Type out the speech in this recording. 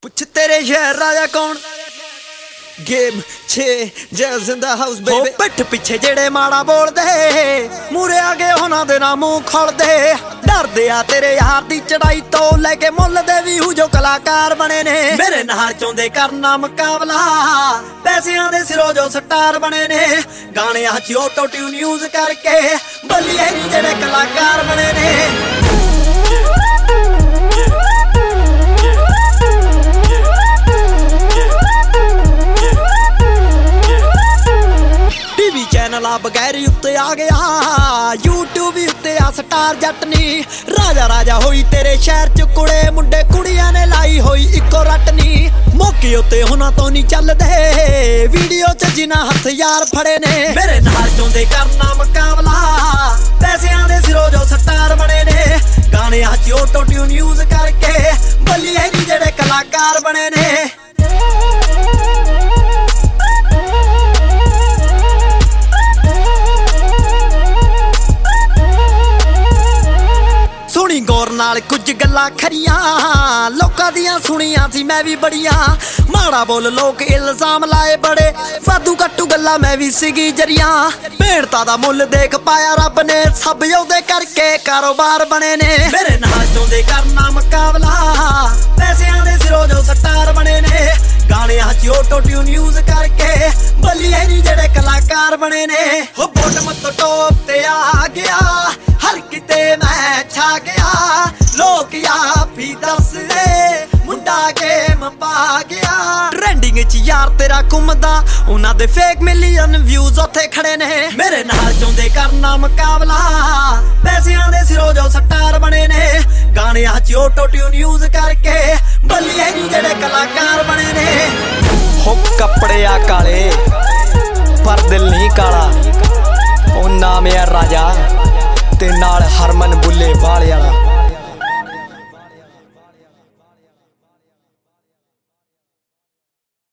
पुछ तेरे शहर राजा कौन game 6 jazz in the house baby पिठ पिछे जेड़े माड़ा बोल दे मूरे आगे होना दे ना मुंह खोल दे डर दे आ तेरे यार दी चढ़ाई तो लेके मुल दे भी हूं जो कलाकार बने ने मेरे नाल चौंदे करना मुकाबला पैसियां दे सिरों जो स्टार बने ने गाने च ऑटो ट्यून यूज करके बल्लिए नी जेड़े कलाकार बने ने चैनल बगैर उत्ते आ गया यूट्यूब भी उत्ते आ स्टार जट नी राजा राजा होई तेरे शहर च कुड़े मुंडे कुड़ियां ने लाई होई इको रट नी मौके उत्ते होना तो नहीं चलदे वीडियो च जिना हथ यार फड़े ने मेरे नाल चौंदे करना मुकाबला पैसियां दे सिरों जो स्टार बने ने गाने च ऑटो ट्यून यूज करके बल्लिए नी जेड़े कलाकार बने ने गौर नाल कुछ गल्लां खरियां लोकां दियां सुनियां सी मैं भी बड़ियां माड़ा बोल लोग इल्जाम लाए बड़े वाधू कट्टू गल्लां मैं भी सीगी जरियां भेड़ता दा मुल देख पाया रब ने सब ओहदे करके कारोबार बने ने मेरे नाल चौंदे करना मुकाबला पैसियां दे सिरों जो स्टार बने ने गाने च ऑटो ट्यून यूज करके बल्लिए नी जेड़े कलाकार बने ने हो बोट मत टॉप ते आ गया हर किते मैं छा गया लोग या भी दस दे मुंडा गेम पा गया ट्रेंडिंग च यार तेरा घुमदा उन्हां दे फेक मिलियन व्यूज उत्थे खड़े ने मेरे नाल चौंदे करना मुकाबला पैसियां दे सिरों जो स्टार बने ने गाने च ऑटो ट्यून यूज करके बल्लिए नी जेड़े कलाकार बने ने हो कपड़े आ काले पर दिल नहीं काला ओ नाम है राजा ते नाल हरमन बुल्ले वाले वाला